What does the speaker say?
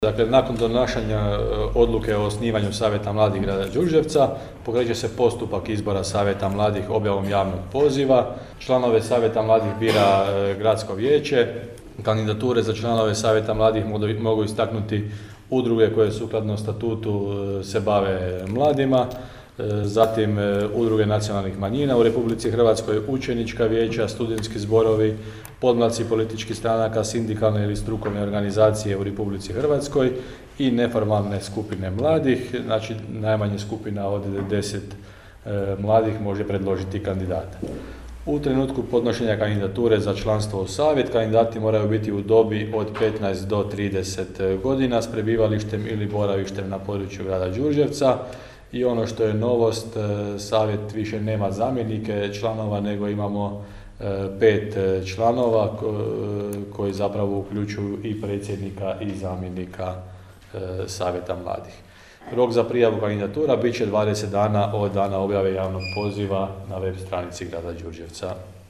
Dakle, nakon donašanja odluke o osnivanju Savjeta mladih grada Đurđevca, pokreće se postupak izbora Savjeta mladih objavom javnog poziva. Članove Savjeta mladih bira gradsko vijeće. Kandidature za članove Savjeta mladih mogu istaknuti udruge koje sukladno statutu se bave mladima, zatim udruge nacionalnih manjina u Republici Hrvatskoj, učenička vijeća, studentski zborovi, podmlaci političkih stranaka, sindikalne ili strukovne organizacije u Republici Hrvatskoj i neformalne skupine mladih, znači najmanje skupina od 10 mladih može predložiti kandidata. U trenutku podnošenja kandidature za članstvo u savjet, kandidati moraju biti u dobi od 15 do 30 godina s prebivalištem ili boravištem na području grada Đurđevca. I ono što je novost, savjet više nema zamjenike članova, nego imamo 5 članova koji zapravo uključuju i predsjednika i zamjenika savjeta mladih. Rok za prijavu kandidatura bit će 20 dana od dana objave javnog poziva na web stranici grada Đurđevca.